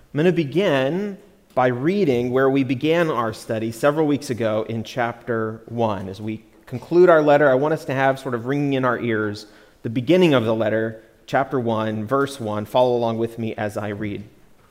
I'm going to begin by reading where we began our study several weeks ago in chapter 1. As we conclude our letter, I want us to have sort of ringing in our ears the beginning of the letter, chapter 1, verse 1. Follow along with me as I read.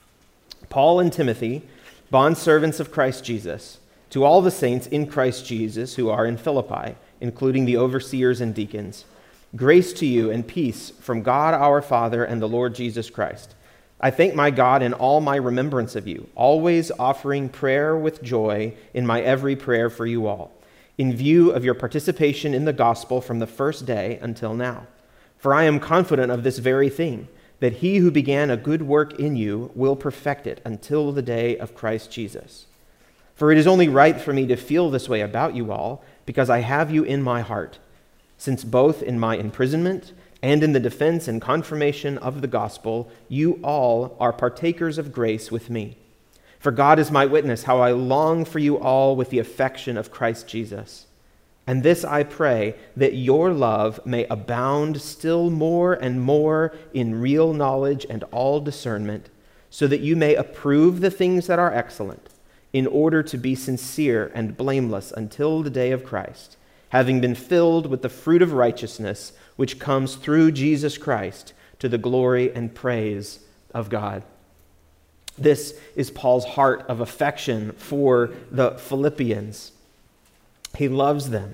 Paul and Timothy, bondservants of Christ Jesus, to all the saints in Christ Jesus who are in Philippi, including the overseers and deacons, grace to you and peace from God our Father and the Lord Jesus Christ. I thank my God in all my remembrance of you, always offering prayer with joy in my every prayer for you all, in view of your participation in the gospel from the first day until now. For I am confident of this very thing, that he who began a good work in you will perfect it until the day of Christ Jesus. For it is only right for me to feel this way about you all, because I have you in my heart, since both in my imprisonment and in the defense and confirmation of the gospel, you all are partakers of grace with me. For God is my witness, how I long for you all with the affection of Christ Jesus. And this I pray, that your love may abound still more and more in real knowledge and all discernment, so that you may approve the things that are excellent, in order to be sincere and blameless until the day of Christ, having been filled with the fruit of righteousness, which comes through Jesus Christ, to the glory and praise of God. This is Paul's heart of affection for the Philippians. He loves them.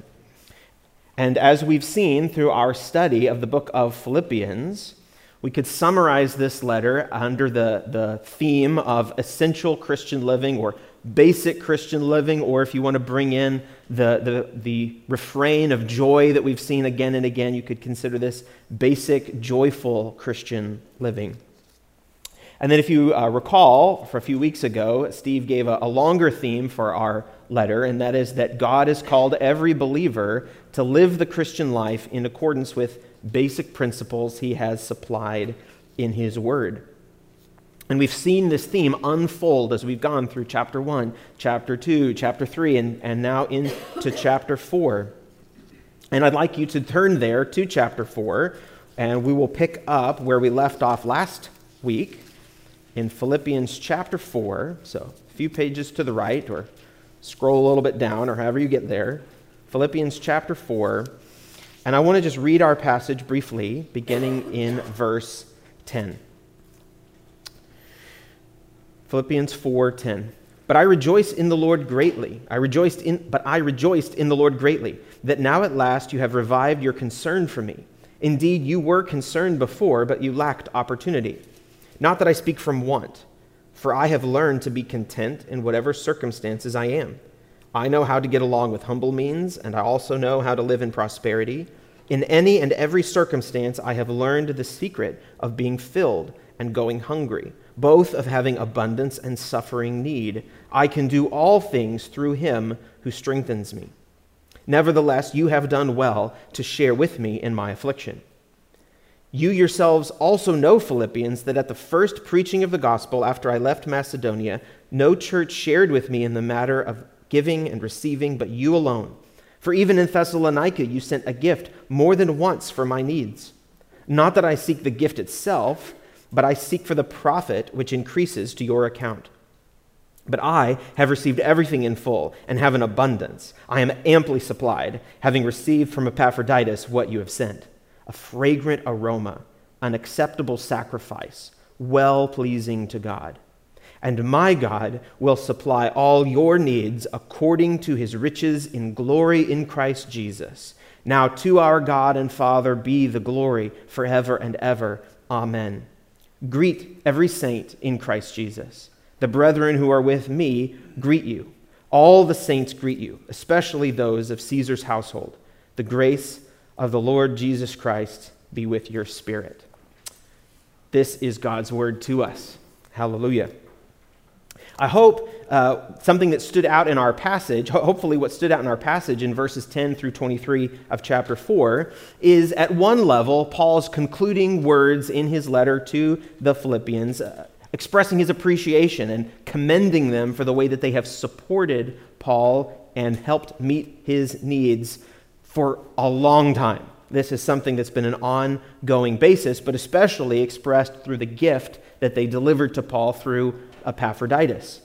And as we've seen through our study of the book of Philippians, we could summarize this letter under the theme of essential Christian living or basic Christian living, or if you want to bring in the refrain of joy that we've seen again and again, you could consider this basic, joyful Christian living. And then if you recall, for a few weeks ago, Steve gave a longer theme for our letter, and that is that God has called every believer to live the Christian life in accordance with basic principles he has supplied in his word. And we've seen this theme unfold as we've gone through chapter 1, chapter 2, chapter 3, and now into chapter 4. And I'd like you to turn there to chapter 4, and we will pick up where we left off last week in Philippians chapter 4, so a few pages to the right, or scroll a little bit down, or however you get there. Philippians chapter 4, and I want to just read our passage briefly, beginning in verse 10. Philippians 4:10. But I rejoiced in the Lord greatly. I rejoiced in the Lord greatly, that now at last you have revived your concern for me. Indeed, you were concerned before, but you lacked opportunity. Not that I speak from want, for I have learned to be content in whatever circumstances I am. I know how to get along with humble means, and I also know how to live in prosperity. In any and every circumstance, I have learned the secret of being filled and going hungry, both of having abundance and suffering need. I can do all things through him who strengthens me. Nevertheless, you have done well to share with me in my affliction. You yourselves also know, Philippians, that at the first preaching of the gospel after I left Macedonia, no church shared with me in the matter of giving and receiving, but you alone. For even in Thessalonica you sent a gift more than once for my needs. Not that I seek the gift itself, but I seek for the profit which increases to your account. But I have received everything in full and have an abundance. I am amply supplied, having received from Epaphroditus what you have sent, a fragrant aroma, an acceptable sacrifice, well-pleasing to God. And my God will supply all your needs according to his riches in glory in Christ Jesus. Now to our God and Father be the glory forever and ever. Amen. Greet every saint in Christ Jesus. The brethren who are with me greet you. All the saints greet you, especially those of Caesar's household. The grace of the Lord Jesus Christ be with your spirit. This is God's word to us. Hallelujah. I hope something that stood out in our passage, hopefully what stood out in our passage in verses 10 through 23 of chapter 4, is at one level Paul's concluding words in his letter to the Philippians, expressing his appreciation and commending them for the way that they have supported Paul and helped meet his needs for a long time. This is something that's been an ongoing basis, but especially expressed through the gift that they delivered to Paul through Epaphroditus.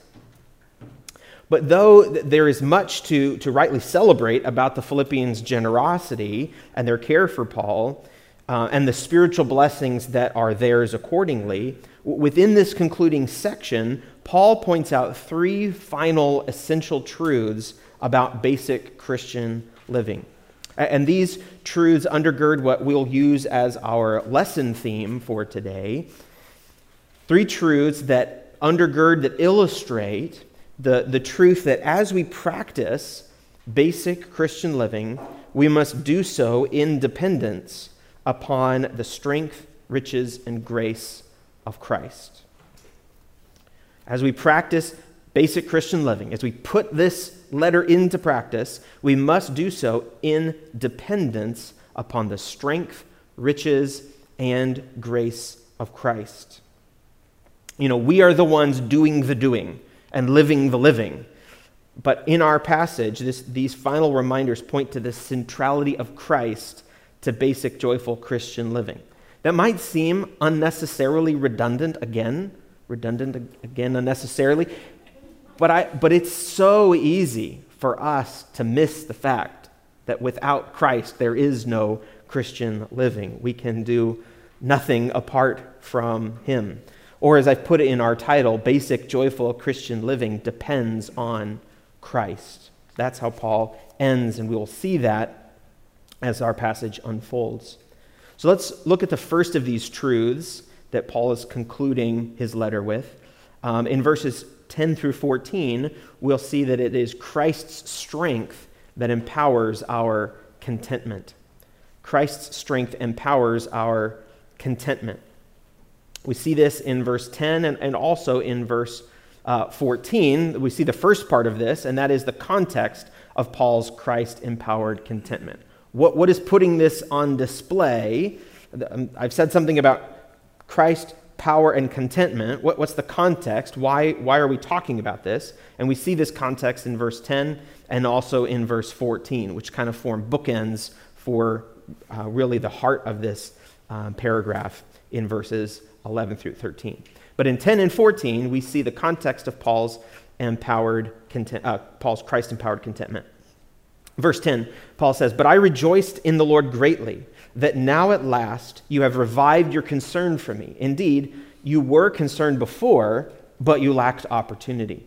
But though there is much to rightly celebrate about the Philippians' generosity and their care for Paul, and the spiritual blessings that are theirs accordingly, within this concluding section, Paul points out three final essential truths about basic Christian living. And these truths undergird what we'll use as our lesson theme for today. Three truths that undergird, that illustrate the truth that as we practice basic Christian living, we must do so in dependence upon the strength, riches, and grace of Christ. As we practice basic Christian living, as we put this letter into practice, we must do so in dependence upon the strength, riches, and grace of Christ. We are the ones doing the doing and living the living. But in our passage, these final reminders point to the centrality of Christ to basic, joyful Christian living. That might seem unnecessarily redundant again unnecessarily, but it's so easy for us to miss the fact that without Christ there is no Christian living. We can do nothing apart from Him. Or as I've put it in our title, basic, joyful Christian living depends on Christ. That's how Paul ends, and we will see that as our passage unfolds. So let's look at the first of these truths that Paul is concluding his letter with. In verses 10 through 14, we'll see that it is Christ's strength that empowers our contentment. Christ's strength empowers our contentment. We see this in verse 10 and also in verse 14. We see the first part of this, and that is the context of Paul's Christ-empowered contentment. What is putting this on display? I've said something about Christ, power, and contentment. What's the context? Why are we talking about this? And we see this context in verse 10 and also in verse 14, which kind of form bookends for really the heart of this paragraph in verses 11 through 13. But in 10 and 14, we see the context of Paul's Christ-empowered contentment. Verse 10, Paul says, "But I rejoiced in the Lord greatly, that now at last you have revived your concern for me. Indeed, you were concerned before, but you lacked opportunity."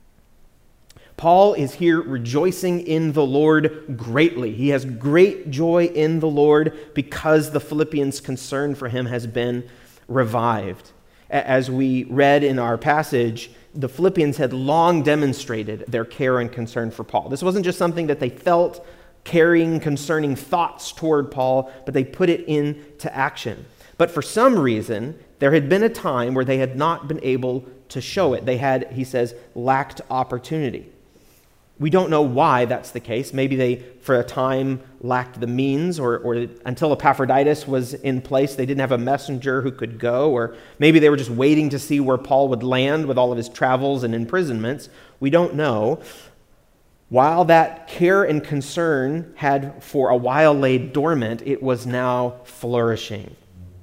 Paul is here rejoicing in the Lord greatly. He has great joy in the Lord because the Philippians' concern for him has been revived. As we read in our passage, the Philippians had long demonstrated their care and concern for Paul. This wasn't just something that they felt, carrying concerning thoughts toward Paul, but they put it into action. But for some reason, there had been a time where they had not been able to show it. They had, he says, lacked opportunity. We don't know why that's the case. Maybe they, for a time, lacked the means, or until Epaphroditus was in place, they didn't have a messenger who could go, or maybe they were just waiting to see where Paul would land with all of his travels and imprisonments. We don't know. While that care and concern had for a while laid dormant, it was now flourishing.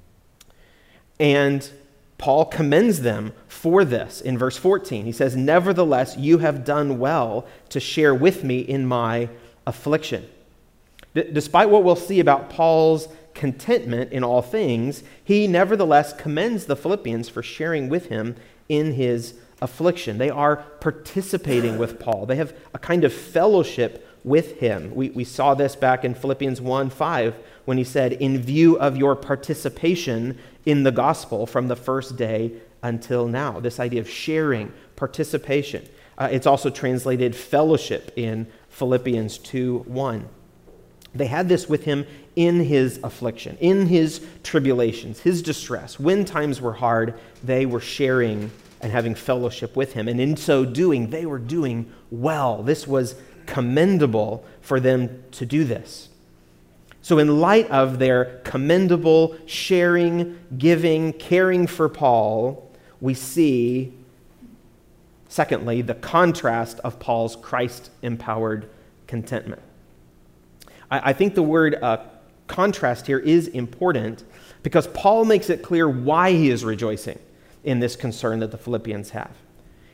And Paul commends them for this in verse 14. He says, "Nevertheless, you have done well to share with me in my affliction." Despite what we'll see about Paul's contentment in all things, he nevertheless commends the Philippians for sharing with him in his affliction. They are participating with Paul. They have a kind of fellowship with him. We saw this back in Philippians 1:5 when he said, "In view of your participation in the gospel from the first day until now." This idea of sharing, participation. It's also translated fellowship in Philippians 2:1. They had this with him in his affliction, in his tribulations, his distress. When times were hard, they were sharing and having fellowship with him. And in so doing, they were doing well. This was commendable for them to do this. So in light of their commendable sharing, giving, caring for Paul, we see, secondly, the contrast of Paul's Christ-empowered contentment. I think the word contrast here is important because Paul makes it clear why he is rejoicing in this concern that the Philippians have.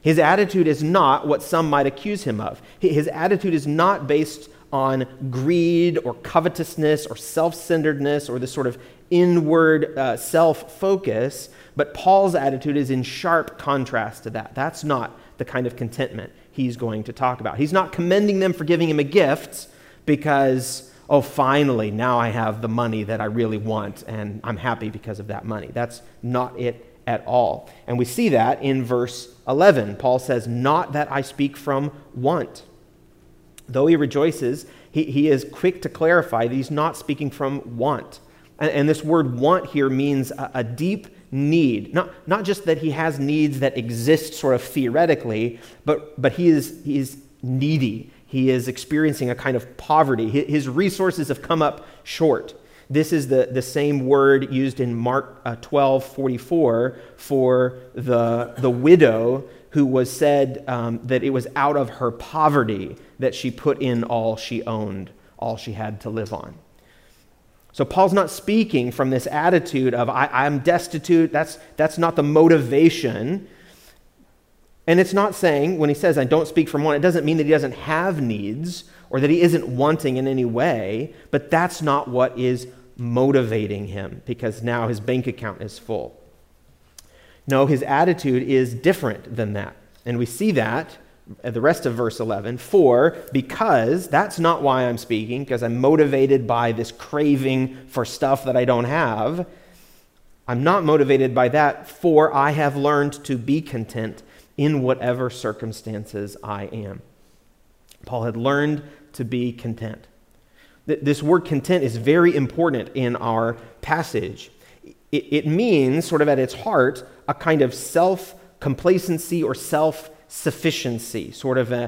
His attitude is not what some might accuse him of. His attitude is not based on greed or covetousness or self-centeredness or this sort of inward self-focus, but Paul's attitude is in sharp contrast to that. That's not the kind of contentment he's going to talk about. He's not commending them for giving him a gift because, oh, finally, now I have the money that I really want and I'm happy because of that money. That's not it at all. And we see that in verse 11. Paul says, "Not that I speak from want." Though he rejoices, he is quick to clarify that he's not speaking from want. And this word want here means a deep need. Not just that he has needs that exist sort of theoretically, but he is needy. He is experiencing a kind of poverty. His resources have come up short. This is the same word used in Mark 12:44 for the widow who was said that it was out of her poverty that she put in all she owned, all she had to live on. So Paul's not speaking from this attitude of I'm destitute. That's not the motivation. And it's not saying, when he says I don't speak from want, it doesn't mean that he doesn't have needs or that he isn't wanting in any way, but that's not what is motivating him, because now his bank account is full. No, his attitude is different than that. And we see that at the rest of verse 11. Because that's not why I'm speaking, because I'm motivated by this craving for stuff that I don't have. I'm not motivated by that, for I have learned to be content in whatever circumstances I am. Paul had learned to be content. This word content is very important in our passage. It means, sort of at its heart, a kind of self-complacency or self-sufficiency, sort of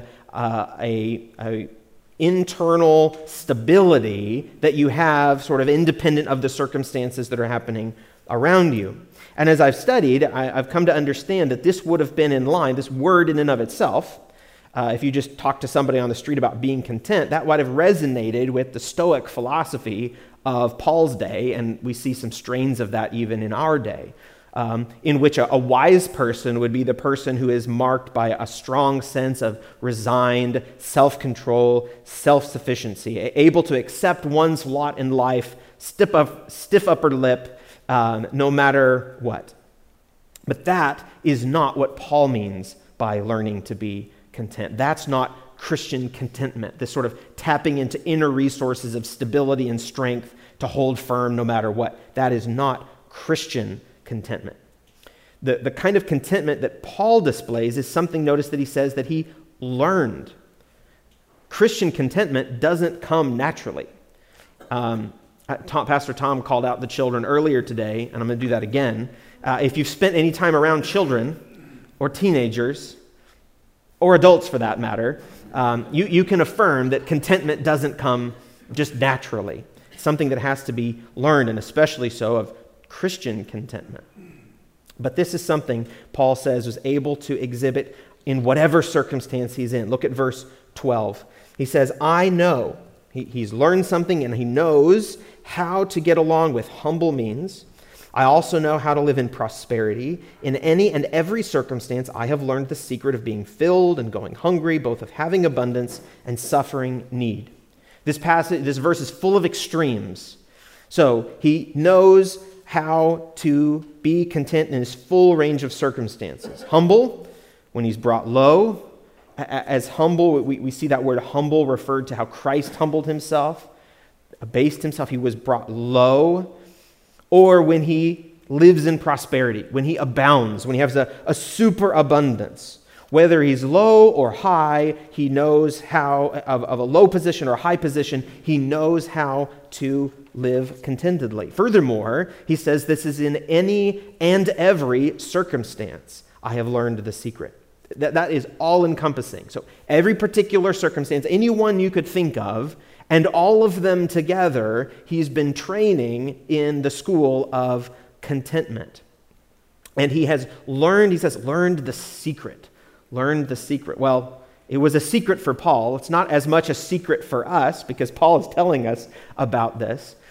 a internal stability that you have sort of independent of the circumstances that are happening around you. And as I've studied, I've come to understand that this would have been in line, this word in and of itself, if you just talk to somebody on the street about being content, that would have resonated with the Stoic philosophy of Paul's day, and we see some strains of that even in our day, in which a wise person would be the person who is marked by a strong sense of resigned self-control, self-sufficiency, able to accept one's lot in life, stiff upper lip, no matter what. But that is not what Paul means by learning to be content. That's not Christian contentment, this sort of tapping into inner resources of stability and strength to hold firm no matter what. That is not Christian contentment. The kind of contentment that Paul displays is something, notice that he says, that he learned. Christian contentment doesn't come naturally. Pastor Tom called out the children earlier today, and I'm going to do that again. If you've spent any time around children or teenagers, or adults for that matter, you can affirm that contentment doesn't come just naturally. It's something that has to be learned, and especially so of Christian contentment. But this is something Paul says was able to exhibit in whatever circumstance he's in. Look at verse 12. He says, I know. He's learned something and he knows how to get along with humble means. I also know how to live in prosperity. In any and every circumstance, I have learned the secret of being filled and going hungry, both of having abundance and suffering need. This verse is full of extremes. So he knows how to be content in his full range of circumstances. Humble, when he's brought low. As humble, we see that word humble referred to how Christ humbled himself, abased himself. He was brought low. Or when he lives in prosperity, when he abounds, when he has a superabundance. Whether he's low or high, he knows how, of a low position or a high position, he knows how to live contentedly. Furthermore, he says this is in any and every circumstance. I have learned the secret. That is all-encompassing. So every particular circumstance, any one you could think of, and all of them together, he's been training in the school of contentment. And he has learned, he says, learned the secret. Learned the secret. Well, it was a secret for Paul. It's not as much a secret for us, because Paul is telling us about this.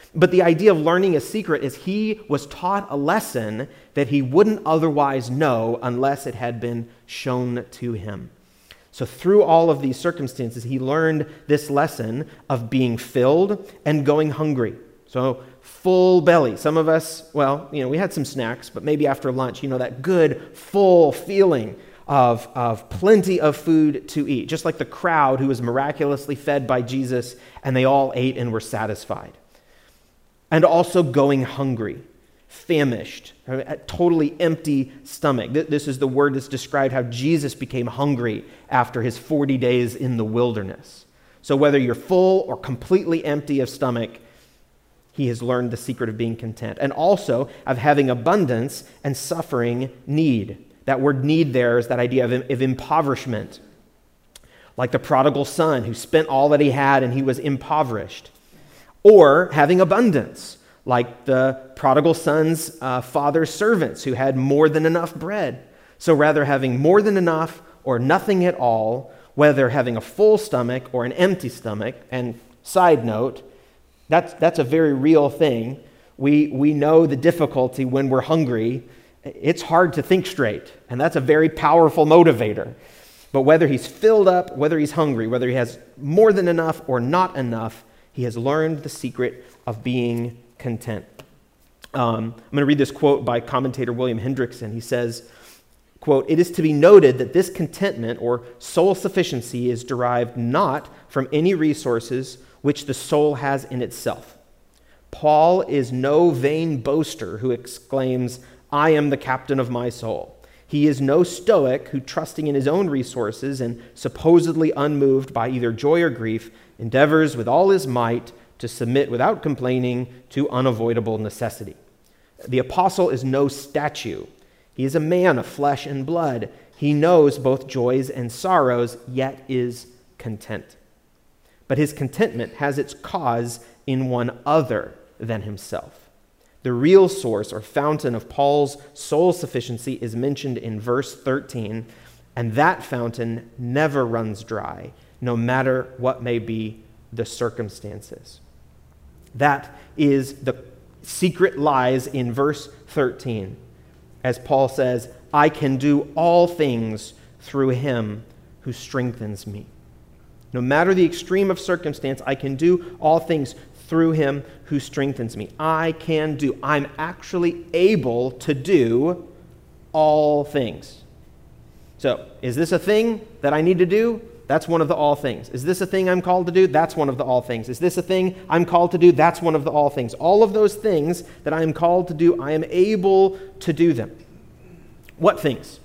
But the idea of learning a secret is he was taught a lesson that he wouldn't otherwise know unless it had been shown to him. So through all of these circumstances, he learned this lesson of being filled and going hungry. So full belly. Some of us, we had some snacks, but maybe after lunch, that good, full feeling of plenty of food to eat. Just like the crowd who was miraculously fed by Jesus, and they all ate and were satisfied. And also going hungry, famished, a totally empty stomach. This is the word that's described how Jesus became hungry after his 40 days in the wilderness. So whether you're full or completely empty of stomach, he has learned the secret of being content. And also of having abundance and suffering need. That word need there is that idea of impoverishment. Like the prodigal son who spent all that he had and he was impoverished. Or having abundance, like the prodigal son's father's servants who had more than enough bread. So rather having more than enough or nothing at all, whether having a full stomach or an empty stomach. And side note, that's a very real thing. We know the difficulty when we're hungry. It's hard to think straight, and that's a very powerful motivator. But whether he's filled up, whether he's hungry, whether he has more than enough or not enough, he has learned the secret of being content. I'm going to read this quote by commentator William Hendrickson. He says, quote, "It is to be noted that this contentment or soul sufficiency is derived not from any resources which the soul has in itself. Paul is no vain boaster who exclaims, 'I am the captain of my soul.' He is no stoic who, trusting in his own resources and supposedly unmoved by either joy or grief, endeavors with all his might to submit without complaining to unavoidable necessity. The apostle is no statue. He is a man of flesh and blood. He knows both joys and sorrows, yet is content. But his contentment has its cause in one other than himself. The real source or fountain of Paul's soul sufficiency is mentioned in verse 13, and that fountain never runs dry, no matter what may be the circumstances." That is the secret lies in verse 13. As Paul says, "I can do all things through him who strengthens me." No matter the extreme of circumstance, I can do all things through him who strengthens me. I'm actually able to do all things. So, is this a thing that I need to do? That's one of the all things. Is this a thing I'm called to do? That's one of the all things. Is this a thing I'm called to do? That's one of the all things. All of those things that I am called to do, I am able to do them. What things?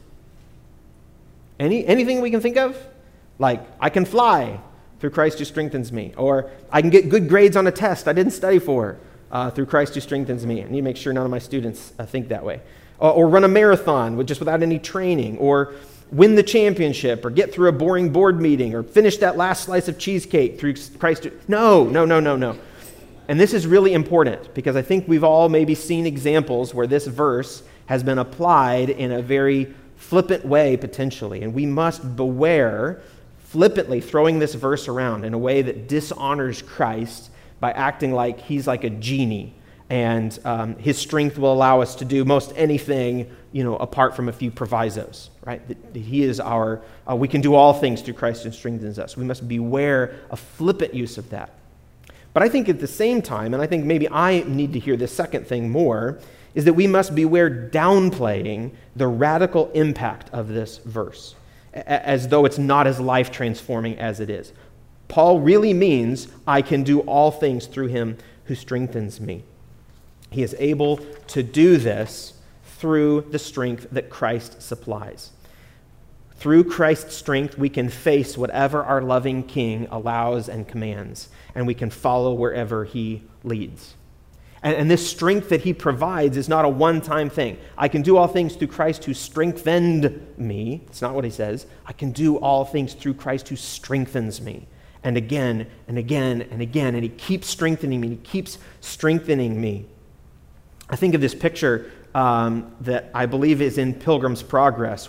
Anything we can think of? Like, I can fly through Christ who strengthens me. Or I can get good grades on a test I didn't study for through Christ who strengthens me. I need to make sure none of my students think that way. Or run a marathon without any training. Or win the championship. Or get through a boring board meeting. Or finish that last slice of cheesecake through Christ. No. And this is really important because I think we've all maybe seen examples where this verse has been applied in a very flippant way potentially. And we must beware flippantly throwing this verse around in a way that dishonors Christ by acting like he's like a genie and his strength will allow us to do most anything, apart from a few provisos, right? That he is we can do all things through Christ who strengthens us. We must beware of flippant use of that. But I think at the same time, and I think maybe I need to hear this second thing more, is that we must beware downplaying the radical impact of this verse, as though it's not as life-transforming as it is. Paul really means, I can do all things through him who strengthens me. He is able to do this through the strength that Christ supplies. Through Christ's strength, we can face whatever our loving King allows and commands, and we can follow wherever he leads. And this strength that he provides is not a one-time thing. I can do all things through Christ who strengthened me. It's not what he says. I can do all things through Christ who strengthens me. And again, and again, and again. And he keeps strengthening me. And he keeps strengthening me. I think of this picture that I believe is in Pilgrim's Progress, where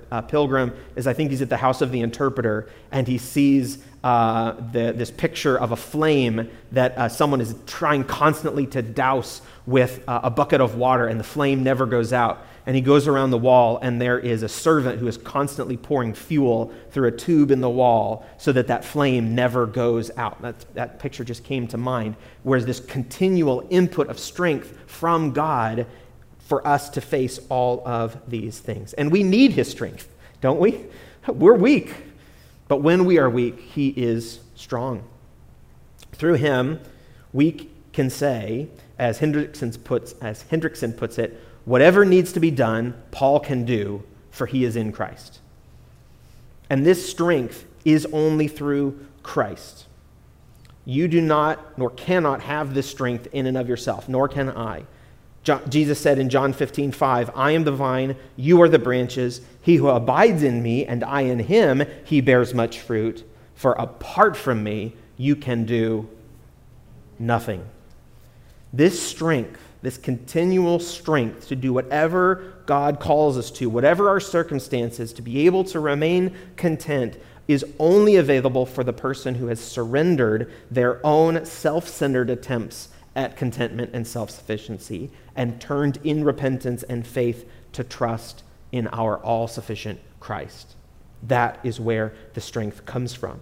pilgrim is, I think he's at the house of the interpreter, and he sees this picture of a flame that someone is trying constantly to douse with a bucket of water, and the flame never goes out. And he goes around the wall, and there is a servant who is constantly pouring fuel through a tube in the wall so that that flame never goes out. That picture just came to mind, whereas this continual input of strength from God for us to face all of these things. And we need his strength, don't we? We're weak. But when we are weak, he is strong. Through him, we can say, as Hendrickson puts it, whatever needs to be done, Paul can do, for he is in Christ. And this strength is only through Christ. You do not, nor cannot have this strength in and of yourself, nor can I. Jesus said in John 15:5, I am the vine, you are the branches. He who abides in me and I in him, he bears much fruit. For apart from me, you can do nothing. This strength, this continual strength to do whatever God calls us to, whatever our circumstances, to be able to remain content, is only available for the person who has surrendered their own self-centered attempts at contentment and self-sufficiency and turned in repentance and faith to trust in our all-sufficient Christ. That is where the strength comes from.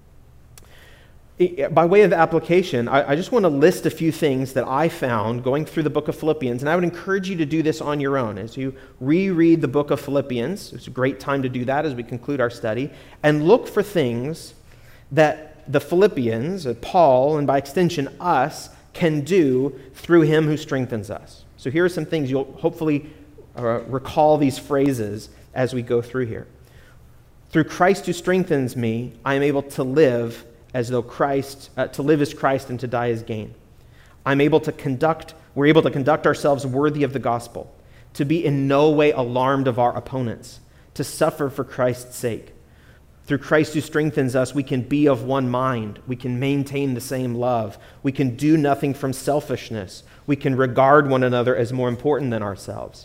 By way of application, I just want to list a few things that I found going through the book of Philippians, and I would encourage you to do this on your own. As you reread the book of Philippians, it's a great time to do that as we conclude our study, and look for things that the Philippians, Paul, and by extension us, can do through him who strengthens us. So here are some things you'll hopefully recall these phrases as we go through here. Through Christ who strengthens me, I am able to live as though to live as Christ and to die as gain. We're able to conduct ourselves worthy of the gospel, to be in no way alarmed of our opponents, to suffer for Christ's sake. Through Christ who strengthens us, we can be of one mind. We can maintain the same love. We can do nothing from selfishness. We can regard one another as more important than ourselves.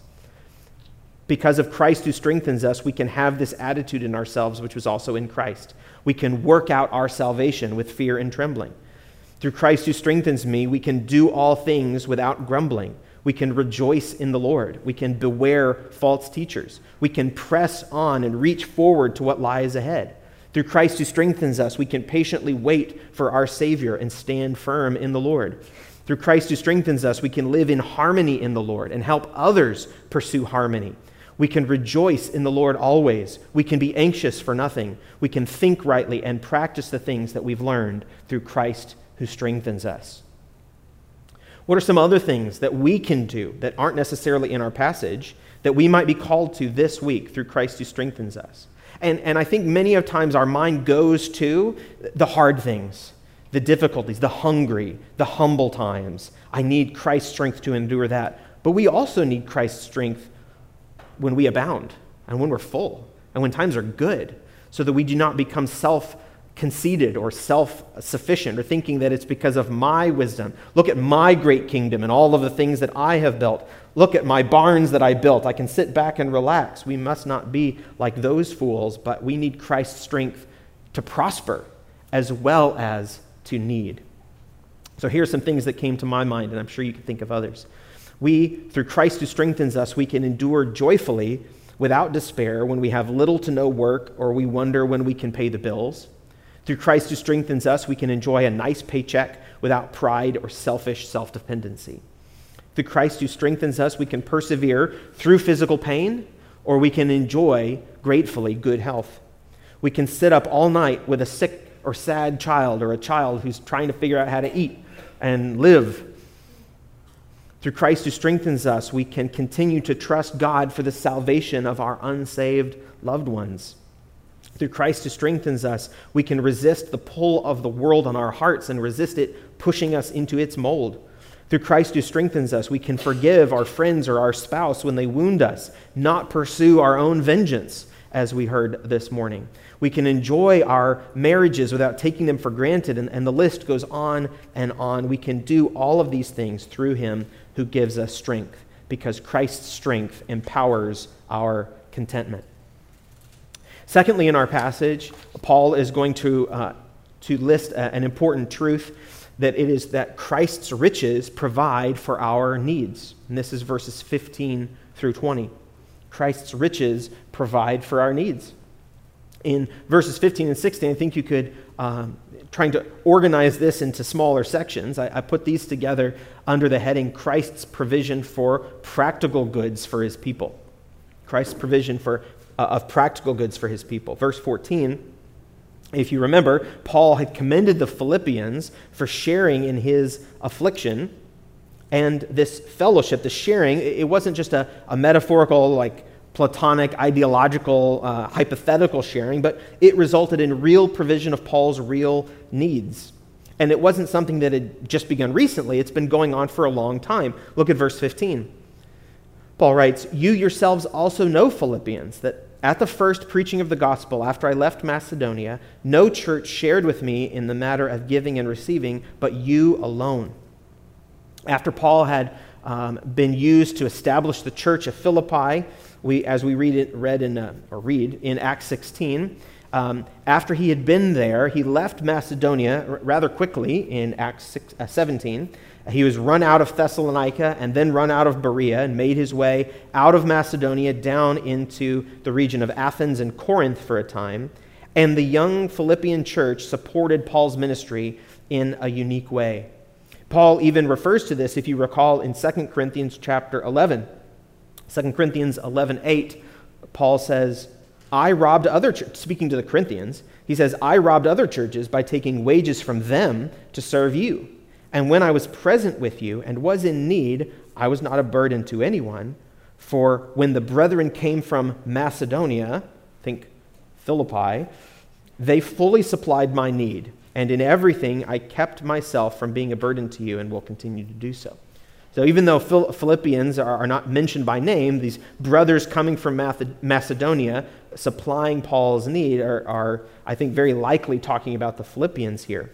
Because of Christ who strengthens us, we can have this attitude in ourselves, which was also in Christ. We can work out our salvation with fear and trembling. Through Christ who strengthens me, we can do all things without grumbling. We can rejoice in the Lord. We can beware false teachers. We can press on and reach forward to what lies ahead. Through Christ who strengthens us, we can patiently wait for our Savior and stand firm in the Lord. Through Christ who strengthens us, we can live in harmony in the Lord and help others pursue harmony. We can rejoice in the Lord always. We can be anxious for nothing. We can think rightly and practice the things that we've learned through Christ who strengthens us. What are some other things that we can do that aren't necessarily in our passage that we might be called to this week through Christ who strengthens us? And I think many of times our mind goes to the hard things, the difficulties, the hungry, the humble times. I need Christ's strength to endure that. But we also need Christ's strength when we abound and when we're full and when times are good, so that we do not become self-conceited or self-sufficient or thinking that it's because of my wisdom. Look at my great kingdom and all of the things that I have built. Look at my barns that I built. I can sit back and relax. We must not be like those fools, but we need Christ's strength to prosper as well as to need. So here are some things that came to my mind, and I'm sure you can think of others. Through Christ who strengthens us, we can endure joyfully without despair when we have little to no work or we wonder when we can pay the bills. Through Christ who strengthens us, we can enjoy a nice paycheck without pride or selfish self-dependency. Through Christ who strengthens us, we can persevere through physical pain, or we can enjoy gratefully good health. We can sit up all night with a sick or sad child, or a child who's trying to figure out how to eat and live. Through Christ who strengthens us, we can continue to trust God for the salvation of our unsaved loved ones. Through Christ who strengthens us, we can resist the pull of the world on our hearts and resist it pushing us into its mold. Through Christ who strengthens us, we can forgive our friends or our spouse when they wound us, not pursue our own vengeance, as we heard this morning. We can enjoy our marriages without taking them for granted, and the list goes on and on. We can do all of these things through him who gives us strength, because Christ's strength empowers our contentment. Secondly, in our passage, Paul is going to list an important truth, that it is that Christ's riches provide for our needs. And this is verses 15 through 20. Christ's riches provide for our needs. In verses 15 and 16, I think you could, trying to organize this into smaller sections, I put these together under the heading Christ's provision for practical goods for his people. Christ's provision of practical goods for his people. Verse 14, if you remember, Paul had commended the Philippians for sharing in his affliction, and this fellowship, the sharing, it wasn't just a metaphorical, like Platonic, ideological, hypothetical sharing, but it resulted in real provision of Paul's real needs. And it wasn't something that had just begun recently. It's been going on for a long time. Look at verse 15. Paul writes, "You yourselves also know, Philippians, that at the first preaching of the gospel after I left Macedonia, no church shared with me in the matter of giving and receiving, but you alone." After Paul had been used to establish the church of Philippi, as we read in Acts 16, after he had been there, he left Macedonia rather quickly in Acts 17. He was run out of Thessalonica and then run out of Berea and made his way out of Macedonia down into the region of Athens and Corinth for a time. And the young Philippian church supported Paul's ministry in a unique way. Paul even refers to this, if you recall, in 2 Corinthians chapter 11. 2 Corinthians 11:8, Paul says, "I robbed other churches," speaking to the Corinthians, he says, "I robbed other churches by taking wages from them to serve you. And when I was present with you and was in need, I was not a burden to anyone. For when the brethren came from Macedonia," think Philippi, "they fully supplied my need. And in everything I kept myself from being a burden to you and will continue to do so." So even though Philippians are not mentioned by name, these brothers coming from Macedonia supplying Paul's need are, I think, very likely talking about the Philippians here.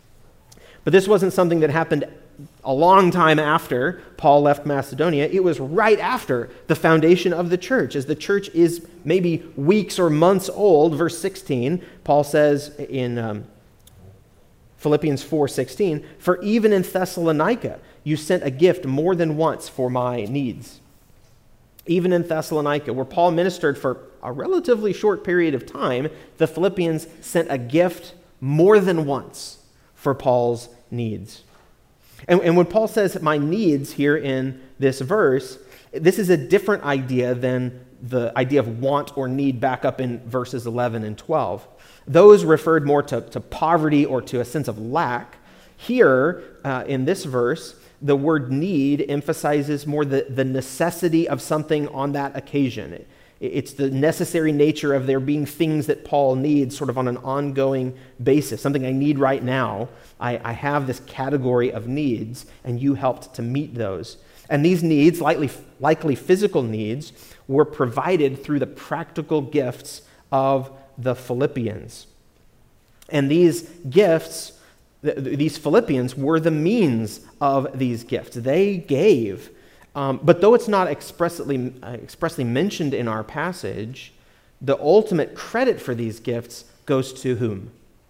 But this wasn't something that happened a long time after Paul left Macedonia. It was right after the foundation of the church. As the church is maybe weeks or months old, verse 16, Paul says in Philippians 4:16, "For even in Thessalonica you sent a gift more than once for my needs." Even in Thessalonica, where Paul ministered for a relatively short period of time, the Philippians sent a gift more than once for Paul's needs. And when Paul says my needs here in this verse, this is a different idea than the idea of want or need back up in verses 11 and 12. Those referred more to poverty or to a sense of lack. Here, in this verse, the word need emphasizes more the necessity of something on that occasion. It's the necessary nature of there being things that Paul needs sort of on an ongoing basis, something I need right now. I have this category of needs, and you helped to meet those. And these needs, likely physical needs, were provided through the practical gifts of the Philippians. And these gifts, these Philippians, were the means of these gifts. They gave. But though it's not expressly mentioned in our passage, the ultimate credit for these gifts goes to whom?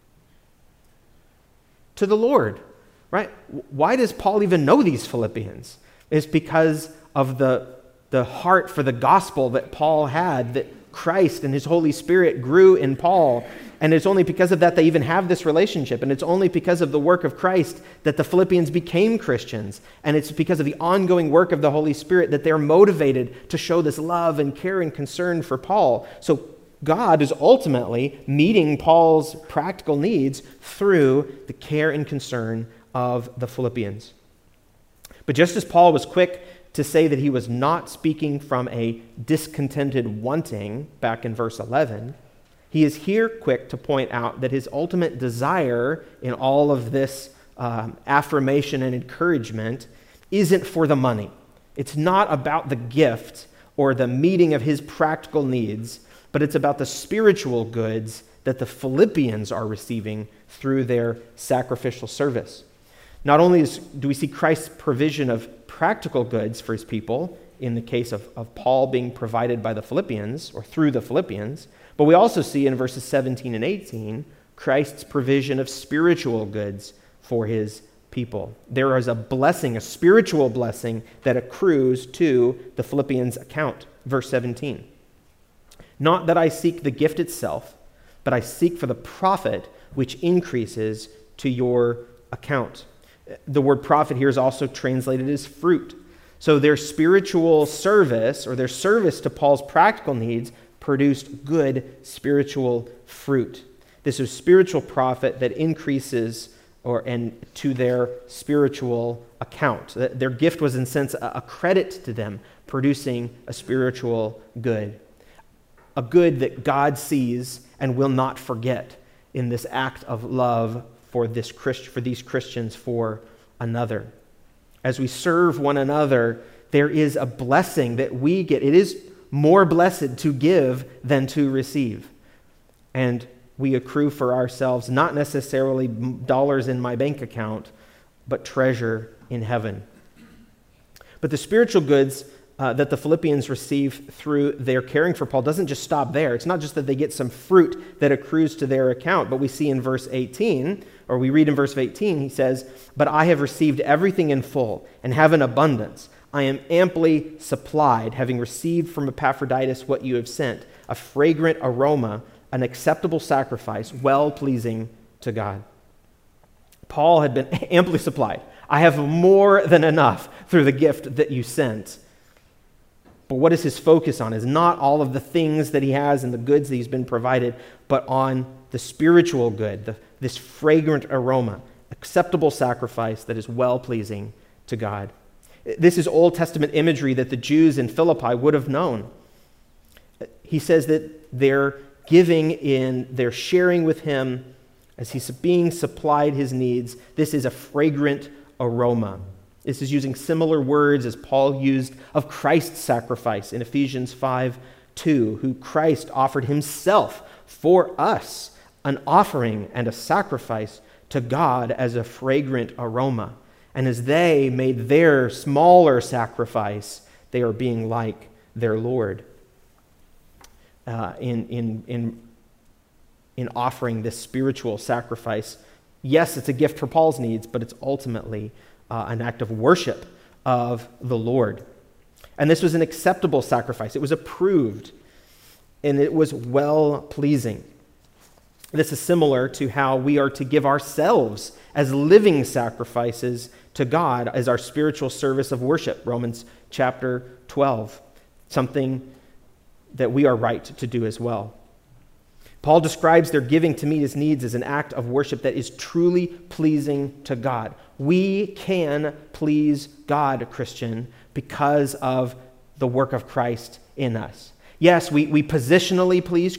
To the Lord, right? Why does Paul even know these Philippians? It's because of the heart for the gospel that Paul had, that Christ and his Holy Spirit grew in Paul. And it's only because of that they even have this relationship. And it's only because of the work of Christ that the Philippians became Christians. And it's because of the ongoing work of the Holy Spirit that they're motivated to show this love and care and concern for Paul. So God is ultimately meeting Paul's practical needs through the care and concern of the Philippians. But just as Paul was quick to say that he was not speaking from a discontented wanting back in verse 11, he is here quick to point out that his ultimate desire in all of this affirmation and encouragement isn't for the money. It's not about the gift or the meeting of his practical needs, but it's about the spiritual goods that the Philippians are receiving through their sacrificial service. Not only do we see Christ's provision of practical goods for his people, in the case of Paul being provided by the Philippians, or through the Philippians, But we also see in verses 17 and 18 Christ's provision of spiritual goods for his people. There is a blessing, a spiritual blessing that accrues to the Philippians' account. Verse 17. Not that I seek the gift itself, but I seek for the profit which increases to your account. The word profit here is also translated as fruit. So their spiritual service, or their service to Paul's practical needs, produced good spiritual fruit. This is spiritual profit that increases and to their spiritual account. Their gift was, in a sense, a credit to them, producing a spiritual good. A good that God sees and will not forget in this act of love for these Christians for another. As we serve one another, there is a blessing that we get. It is more blessed to give than to receive. And we accrue for ourselves not necessarily dollars in my bank account, but treasure in heaven. But the spiritual goods that the Philippians receive through their caring for Paul doesn't just stop there. It's not just that they get some fruit that accrues to their account, but we see in verse 18, or we read in verse 18, he says, "But I have received everything in full and have an abundance. I am amply supplied, having received from Epaphroditus what you have sent, a fragrant aroma, an acceptable sacrifice, well-pleasing to God." Paul had been amply supplied. I have more than enough through the gift that you sent. But what is his focus on is not all of the things that he has and the goods that he's been provided, but on the spiritual good, this fragrant aroma, acceptable sacrifice that is well-pleasing to God. This is Old Testament imagery that the Jews in Philippi would have known. He says that they're giving in, they're sharing with him as he's being supplied his needs. This is a fragrant aroma. This is using similar words as Paul used of Christ's sacrifice in Ephesians 5:2, who Christ offered himself for us, an offering and a sacrifice to God as a fragrant aroma. And as they made their smaller sacrifice, they are being like their Lord in offering this spiritual sacrifice. Yes, it's a gift for Paul's needs, but it's ultimately an act of worship of the Lord. And this was an acceptable sacrifice. It was approved, and it was well-pleasing. This is similar to how we are to give ourselves as living sacrifices to God as our spiritual service of worship, Romans chapter 12, something that we are right to do as well. Paul describes their giving to meet his needs as an act of worship that is truly pleasing to God. We can please God, Christian, because of the work of Christ in us. Yes, we positionally please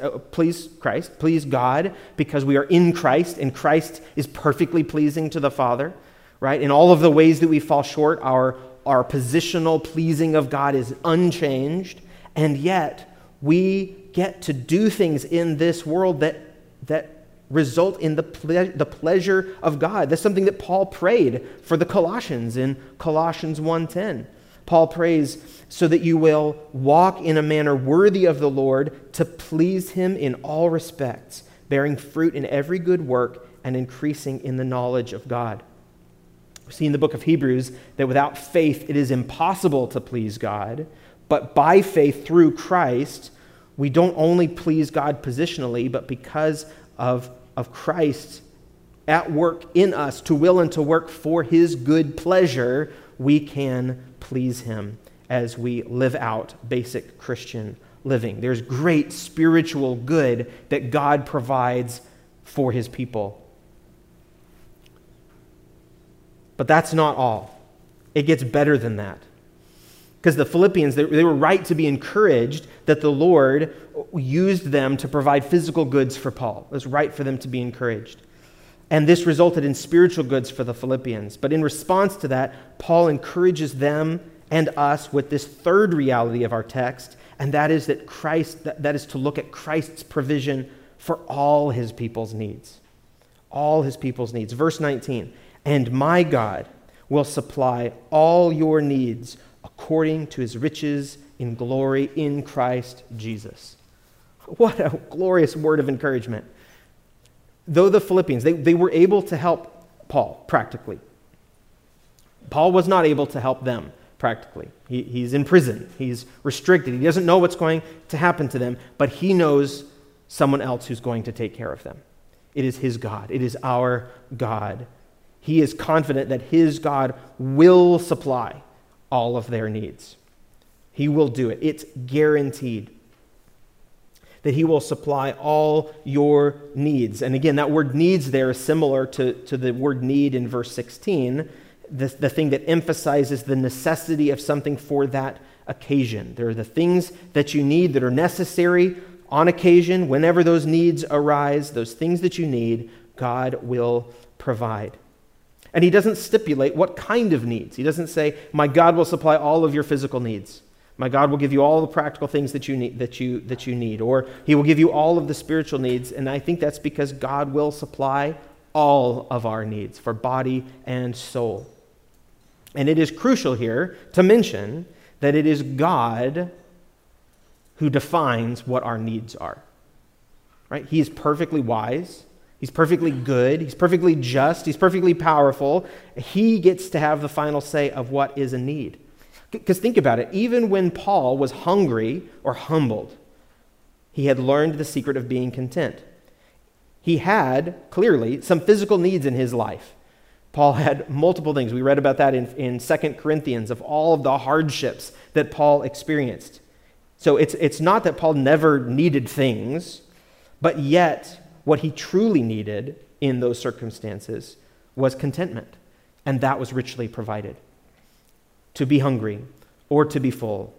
God because we are in Christ, and Christ is perfectly pleasing to the Father, right? In all of the ways that we fall short, our positional pleasing of God is unchanged, and yet we get to do things in this world that result in the pleasure of God. That's something that Paul prayed for the Colossians in Colossians 1:10. Paul prays so that you will walk in a manner worthy of the Lord, to please him in all respects, bearing fruit in every good work and increasing in the knowledge of God. We see in the book of Hebrews that without faith it is impossible to please God, but by faith through Christ, we don't only please God positionally, but because of Christ at work in us to will and to work for his good pleasure, we can please him as we live out basic Christian living. There's great spiritual good that God provides for his people. But that's not all. It gets better than that. Because the Philippians, they were right to be encouraged that the Lord used them to provide physical goods for Paul. It was right for them to be encouraged. And this resulted in spiritual goods for the Philippians. But in response to that, Paul encourages them and us with this third reality of our text, and that is that is to look at Christ's provision for all his people's needs. All his people's needs. Verse 19, "And my God will supply all your needs according to his riches in glory in Christ Jesus." What a glorious word of encouragement. Though the Philippians, they were able to help Paul practically. Paul was not able to help them practically. He's in prison. He's restricted. He doesn't know what's going to happen to them, but he knows someone else who's going to take care of them. It is his God. It is our God. He is confident that his God will supply all of their needs. He will do it. It's guaranteed that he will supply all your needs. And again, that word needs there is similar to the word need in verse 16, the thing that emphasizes the necessity of something for that occasion. There are the things that you need that are necessary on occasion, whenever those needs arise, those things that you need, God will provide. And he doesn't stipulate what kind of needs. He doesn't say, my God will supply all of your physical needs. My God will give you all the practical things that you need, or he will give you all of the spiritual needs. And I think that's because God will supply all of our needs for body and soul. And it is crucial here to mention that it is God who defines what our needs are. Right? He is perfectly wise. He's perfectly good. He's perfectly just. He's perfectly powerful. He gets to have the final say of what is a need. Because think about it. Even when Paul was hungry or humbled, he had learned the secret of being content. He had, clearly, some physical needs in his life. Paul had multiple things. We read about that in 2 Corinthians, of all of the hardships that Paul experienced. So it's not that Paul never needed things, but yet what he truly needed in those circumstances was contentment, and that was richly provided. To be hungry or to be full.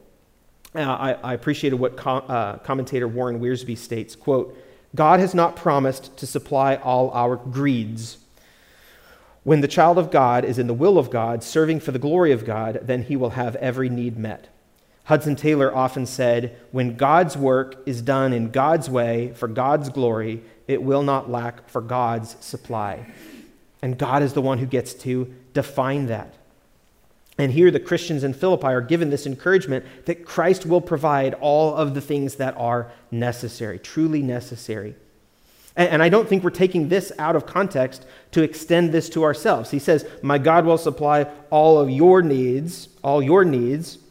I appreciated what commentator Warren Wiersbe states, quote, God has not promised to supply all our greeds. When the child of God is in the will of God, serving for the glory of God, then he will have every need met. Hudson Taylor often said, when God's work is done in God's way for God's glory, it will not lack for God's supply. And God is the one who gets to define that. And here the Christians in Philippi are given this encouragement that Christ will provide all of the things that are necessary, truly necessary. And I don't think we're taking this out of context to extend this to ourselves. He says, my God will supply all of your needs, all your needs.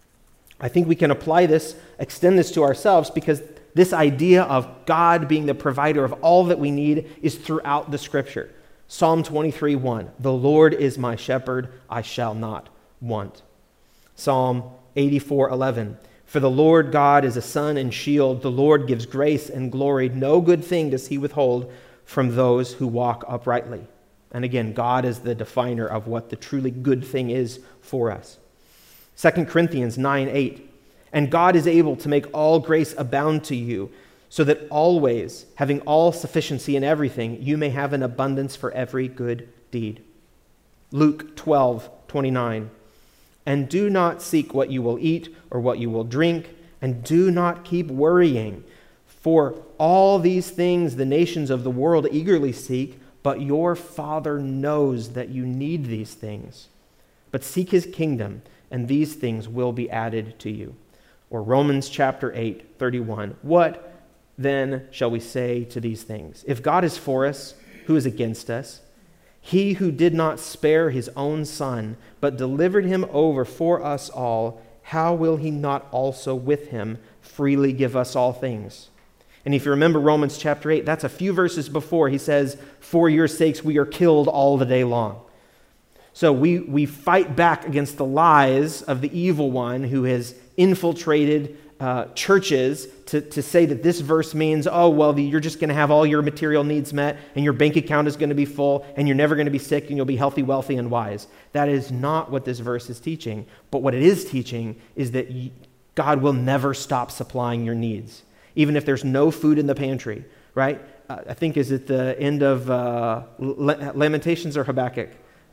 I think we can apply this, extend this to ourselves, because this idea of God being the provider of all that we need is throughout the Scripture. Psalm 23:1, the Lord is my shepherd, I shall not want. Psalm 84:11, for the Lord God is a sun and shield. The Lord gives grace and glory. No good thing does he withhold from those who walk uprightly. And again, God is the definer of what the truly good thing is for us. 2 Corinthians 9:8, and God is able to make all grace abound to you, so that always, having all sufficiency in everything, you may have an abundance for every good deed. Luke 12:29, and do not seek what you will eat or what you will drink, and do not keep worrying, for all these things the nations of the world eagerly seek, but your Father knows that you need these things. But seek his kingdom, and these things will be added to you. Or Romans chapter 8:31, what then shall we say to these things? If God is for us, who is against us? He who did not spare his own son, but delivered him over for us all, how will he not also with him freely give us all things? And if you remember Romans chapter 8, that's a few verses before. He says, for your sakes we are killed all the day long. So we fight back against the lies of the evil one who has infiltrated churches to say that this verse means, oh, well, you're just going to have all your material needs met, and your bank account is going to be full, and you're never going to be sick, and you'll be healthy, wealthy, and wise. That is not what this verse is teaching. But what it is teaching is that God will never stop supplying your needs, even if there's no food in the pantry, right? I think is at the end of Lamentations or Habakkuk.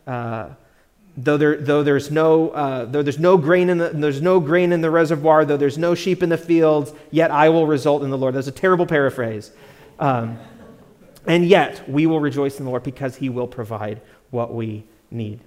Though there's no grain in the reservoir, though there's no sheep in the fields, yet I will result in the Lord. That's a terrible paraphrase. And yet we will rejoice in the Lord because he will provide what we need.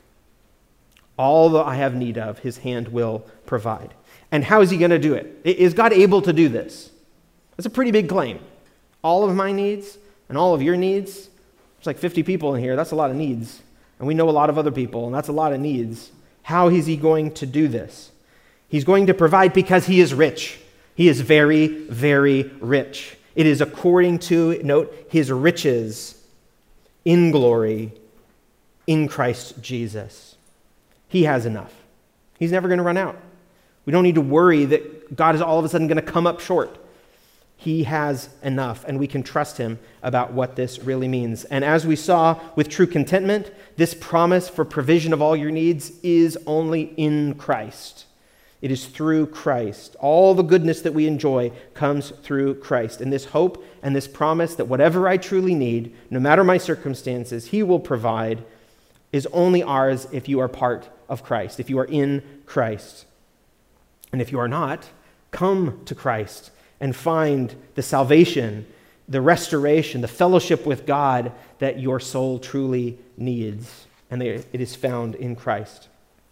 All that I have need of, his hand will provide. And how is he going to do it? Is God able to do this? That's a pretty big claim. All of my needs and all of your needs. There's like 50 people in here. That's a lot of needs. And we know a lot of other people, and that's a lot of needs. How is he going to do this? He's going to provide because he is rich. He is very, very rich. It is according to, note, his riches in glory in Christ Jesus. He has enough. He's never going to run out. We don't need to worry that God is all of a sudden going to come up short. He has enough, and we can trust him about what this really means. And as we saw with true contentment, this promise for provision of all your needs is only in Christ. It is through Christ. All the goodness that we enjoy comes through Christ. And this hope and this promise that whatever I truly need, no matter my circumstances, he will provide, is only ours if you are part of Christ, if you are in Christ. And if you are not, come to Christ and find the salvation, the restoration, the fellowship with God that your soul truly needs. And it is found in Christ.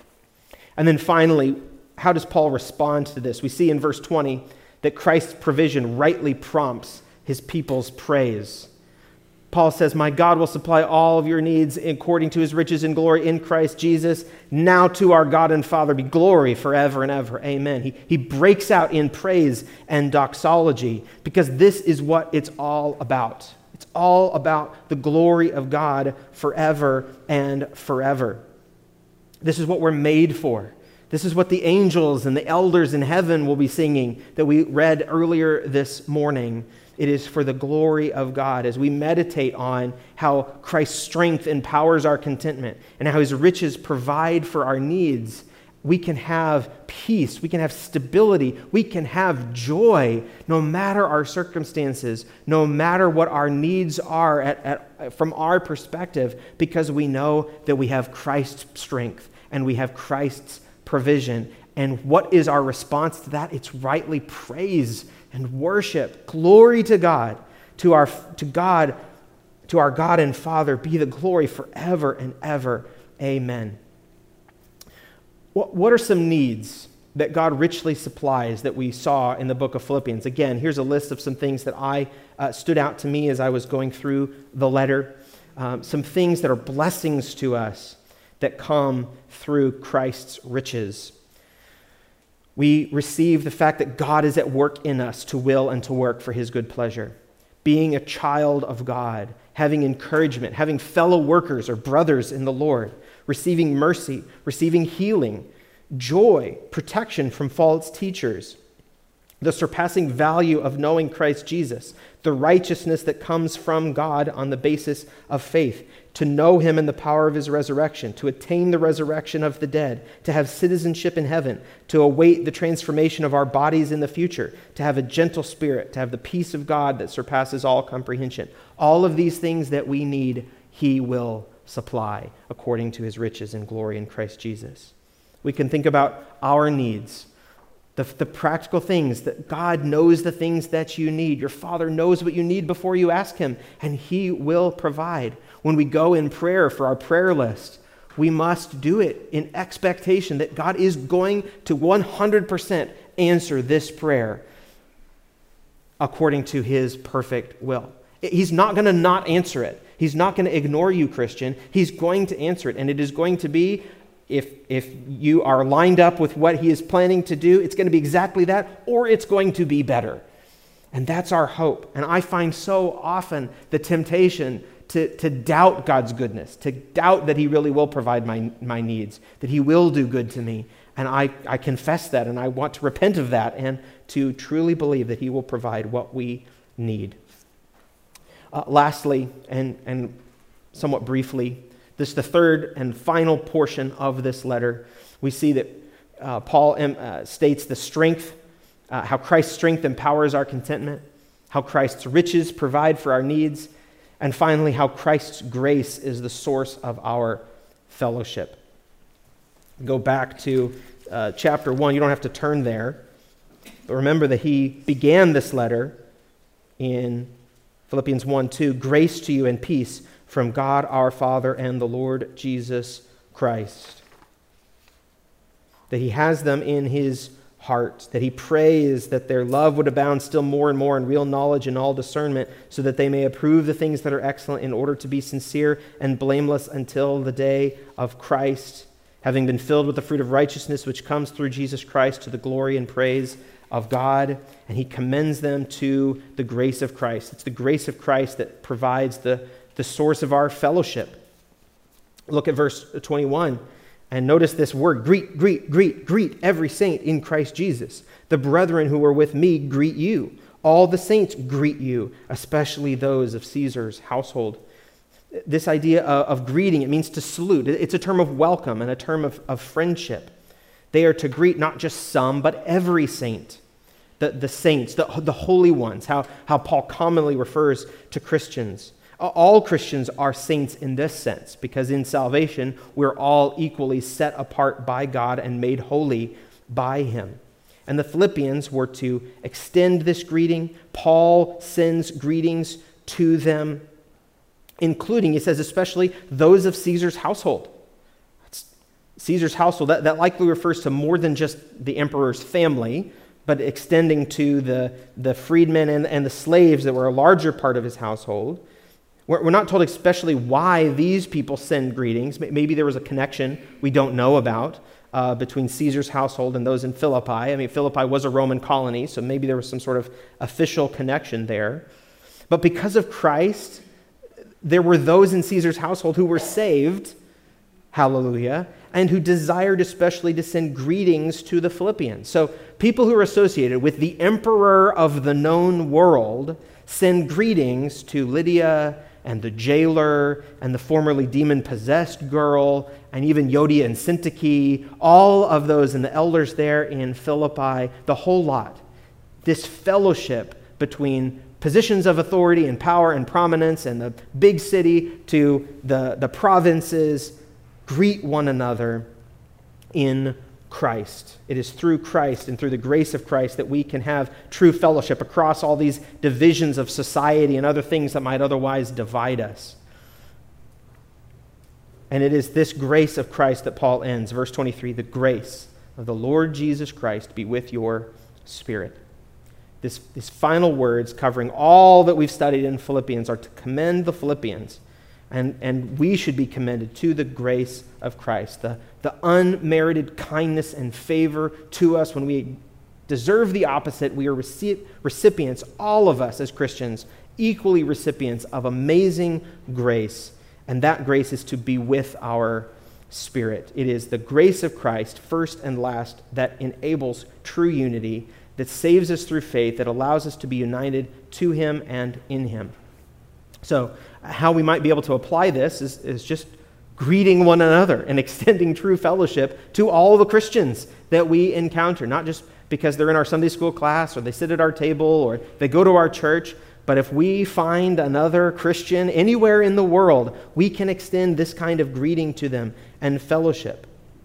And then finally, how does Paul respond to this? We see in verse 20 that Christ's provision rightly prompts his people's praise. Paul says, "My God will supply all of your needs according to his riches and glory in Christ Jesus. Now to our God and Father be glory forever and ever. Amen." He breaks out in praise and doxology because this is what it's all about. It's all about the glory of God forever and forever. This is what we're made for. This is what the angels and the elders in heaven will be singing that we read earlier this morning. It is for the glory of God as we meditate on how Christ's strength empowers our contentment and how his riches provide for our needs. We can have peace, we can have stability, we can have joy no matter our circumstances, no matter what our needs are from our perspective, because we know that we have Christ's strength and we have Christ's provision. And what is our response to that? It's rightly praise and worship. Glory to God. To our God and Father be the glory forever and ever. Amen. What are some needs that God richly supplies that we saw in the book of Philippians? Again, here's a list of some things that I stood out to me as I was going through the letter. Some things that are blessings to us that come through Christ's riches. We receive the fact that God is at work in us to will and to work for his good pleasure. Being a child of God, having encouragement, having fellow workers or brothers in the Lord, receiving mercy, receiving healing, joy, protection from false teachers, the surpassing value of knowing Christ Jesus, the righteousness that comes from God on the basis of faith, to know him in the power of his resurrection, to attain the resurrection of the dead, to have citizenship in heaven, to await the transformation of our bodies in the future, to have a gentle spirit, to have the peace of God that surpasses all comprehension. All of these things that we need, he will supply according to his riches and glory in Christ Jesus. We can think about our needs, the practical things that God knows the things that you need. Your Father knows what you need before you ask him, and he will provide. When we go in prayer for our prayer list, we must do it in expectation that God is going to 100% answer this prayer according to his perfect will. He's not going to not answer it. He's not going to ignore you, Christian. He's going to answer it, and it is going to be, if you are lined up with what he is planning to do, it's going to be exactly that, or it's going to be better. And that's our hope. And I find so often the temptation to doubt God's goodness, to doubt that he really will provide my needs, that he will do good to me. And I confess that, and I want to repent of that and to truly believe that he will provide what we need. Lastly, and somewhat briefly, this is the third and final portion of this letter. We see that Paul states the strength, how Christ's strength empowers our contentment, how Christ's riches provide for our needs, and finally, how Christ's grace is the source of our fellowship. Go back to chapter 1. You don't have to turn there, but remember that he began this letter in Philippians 1:2, grace to you and peace from God our Father and the Lord Jesus Christ. That he has them in his heart, that he prays that their love would abound still more and more in real knowledge and all discernment, so that they may approve the things that are excellent in order to be sincere and blameless until the day of Christ, having been filled with the fruit of righteousness which comes through Jesus Christ to the glory and praise of God. And he commends them to the grace of Christ. It's the grace of Christ that provides the source of our fellowship. Look at verse 21. And notice this word, greet every saint in Christ Jesus. The brethren who were with me greet you. All the saints greet you, especially those of Caesar's household. This idea of greeting, it means to salute. It's a term of welcome and a term of friendship. They are to greet not just some, but every saint. The saints, the holy ones, how Paul commonly refers to Christians. All Christians are saints in this sense, because in salvation, we're all equally set apart by God and made holy by him. And the Philippians were to extend this greeting. Paul sends greetings to them, including, he says, especially those of Caesar's household. Caesar's household, that likely refers to more than just the emperor's family, but extending to the freedmen and the slaves that were a larger part of his household. We're not told especially why these people send greetings. Maybe there was a connection we don't know about between Caesar's household and those in Philippi. I mean, Philippi was a Roman colony, so maybe there was some sort of official connection there. But because of Christ, there were those in Caesar's household who were saved, hallelujah, and who desired especially to send greetings to the Philippians. So people who are associated with the emperor of the known world send greetings to Lydia and the jailer, and the formerly demon-possessed girl, and even Euodia and Syntyche, all of those and the elders there in Philippi, the whole lot. This fellowship between positions of authority and power and prominence and the big city to the provinces greet one another in Christ. It is through Christ and through the grace of Christ that we can have true fellowship across all these divisions of society and other things that might otherwise divide us. And it is this grace of Christ that Paul ends. Verse 23, the grace of the Lord Jesus Christ be with your spirit. These final words covering all that we've studied in Philippians are to commend the Philippians. And we should be commended to the grace of Christ, the unmerited kindness and favor to us when we deserve the opposite. We are recipients, all of us as Christians, equally recipients of amazing grace. And that grace is to be with our spirit. It is the grace of Christ, first and last, that enables true unity, that saves us through faith, that allows us to be united to him and in him. So how we might be able to apply this is just greeting one another and extending true fellowship to all the Christians that we encounter, not just because they're in our Sunday school class or they sit at our table or they go to our church, but if we find another Christian anywhere in the world, we can extend this kind of greeting to them and fellowship.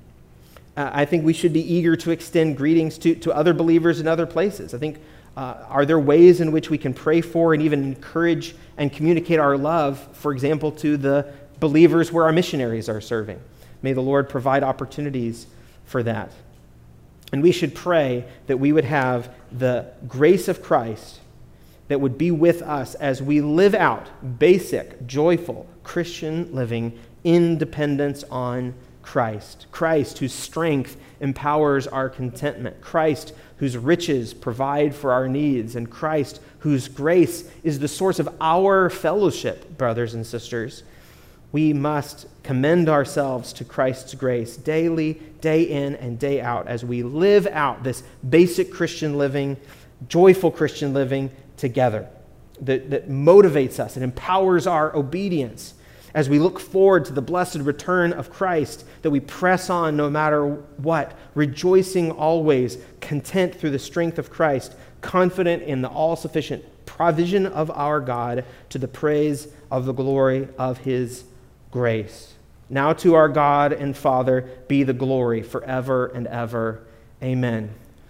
I think we should be eager to extend greetings to other believers in other places. I think, are there ways in which we can pray for and even encourage and communicate our love, for example, to the believers where our missionaries are serving? May the Lord provide opportunities for that. And we should pray that we would have the grace of Christ that would be with us as we live out basic, joyful Christian living in dependence on Christ. Christ, whose strength empowers our contentment. Christ, whose riches provide for our needs. And Christ, whose grace is the source of our fellowship, brothers and sisters. We must commend ourselves to Christ's grace daily, day in and day out, as we live out this basic Christian living, joyful Christian living together that motivates us and empowers our obedience. As we look forward to the blessed return of Christ, that we press on no matter what, rejoicing always, content through the strength of Christ, confident in the all-sufficient provision of our God to the praise of the glory of his grace. Now to our God and Father be the glory forever and ever. Amen.